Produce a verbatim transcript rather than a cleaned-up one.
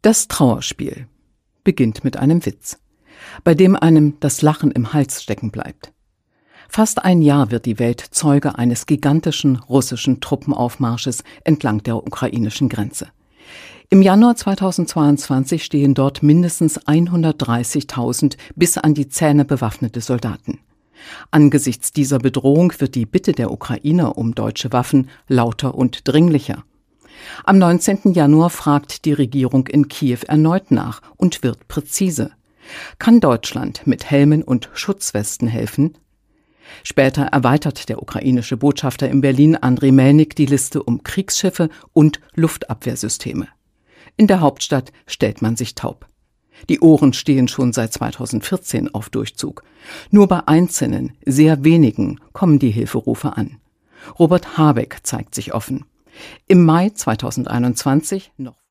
Das Trauerspiel beginnt mit einem Witz, bei dem einem das Lachen im Hals stecken bleibt. Fast ein Jahr wird die Welt Zeuge eines gigantischen russischen Truppenaufmarsches entlang der ukrainischen Grenze. Im Januar zweitausendzweiundzwanzig stehen dort mindestens hundertdreißigtausend bis an die Zähne bewaffnete Soldaten. Angesichts dieser Bedrohung wird die Bitte der Ukrainer um deutsche Waffen lauter und dringlicher. Am neunzehnten Januar fragt die Regierung in Kiew erneut nach und wird präzise. Kann Deutschland mit Helmen und Schutzwesten helfen? Später erweitert der ukrainische Botschafter in Berlin, Andriy Melnik, die Liste um Kriegsschiffe und Luftabwehrsysteme. In der Hauptstadt stellt man sich taub. Die Ohren stehen schon seit zweitausendvierzehn auf Durchzug. Nur bei einzelnen, sehr wenigen kommen die Hilferufe an. Robert Habeck zeigt sich offen. Im Mai zweitausendeinundzwanzig noch